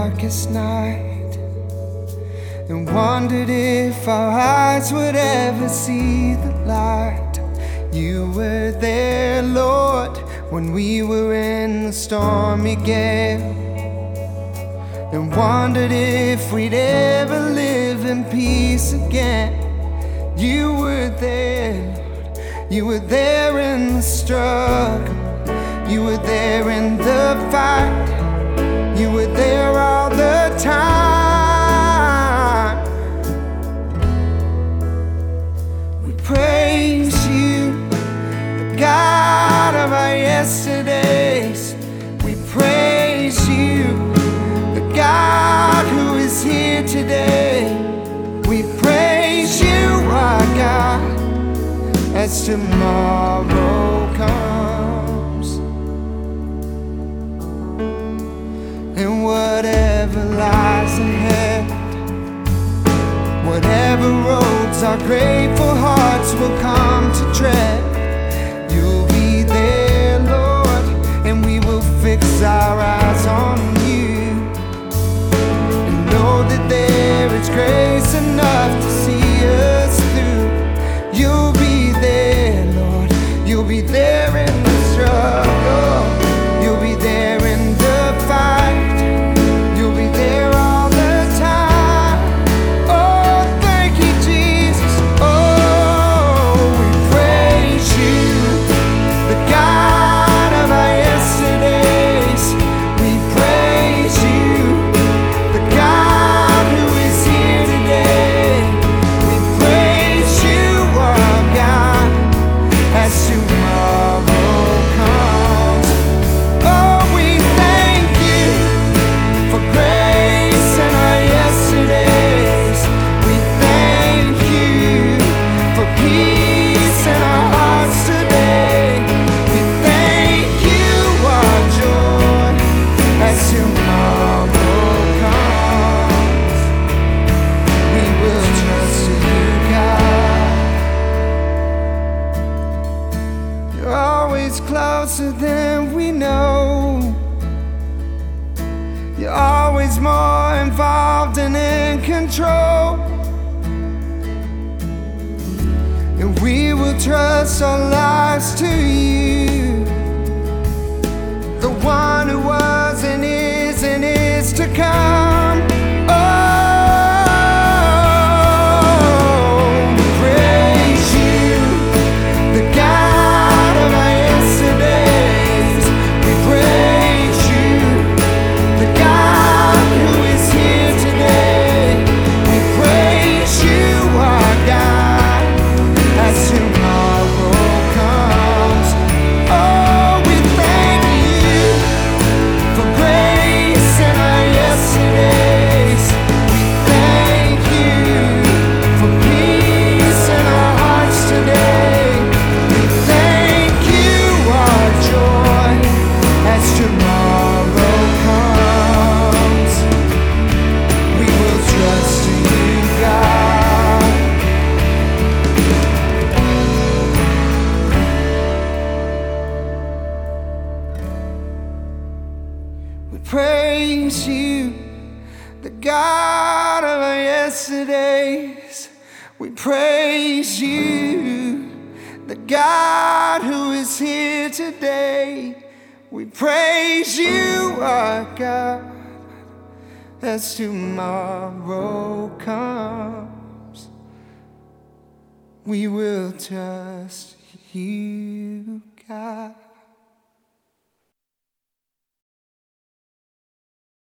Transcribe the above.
darkest night and wondered if our eyes would ever see the light. You were there, Lord, when we were in the stormy gale, and wondered if we'd ever live in peace again. You were there, Lord. You were there in the struggle. You were there in the fight. You were there all the time. We praise you, the God of our yesterdays. We praise you, the God who is here today. We praise you, our God, as tomorrow comes. And whatever lies ahead, whatever roads our grateful hearts will come to tread, you'll be there, Lord, and we will fix our eyes on you and know that there is grace enough to see us through. You'll be there, Lord. You'll be there in the struggle. You'll be there in the fight. You'll be there all the time. Oh, thank you, Jesus. Oh, we praise you, the God of our yesterdays. We praise you, the God who is here today. We praise you, our God, as tomorrow comes. Oh, we thank you for grace in our yesterdays. We thank you for peace in our hearts today. We thank you, our joy, as tomorrow comes. We will trust you, God. You're always closer than we know. You're always more involved and in control. And we will trust our lives to you, the one who was and is to come. Oh, we praise you, the God of our yesterdays. We praise you, the God who is here today. We praise you, our God, as tomorrow comes. Oh, we thank you for grace in our yesterdays. We thank you for peace in our hearts today. We thank you, our joy, as tomorrow comes. We will trust in you, God. We praise you, the God of our yesterdays. We praise you, the God who is here today. We praise you, our God, as tomorrow comes. We will trust you, God.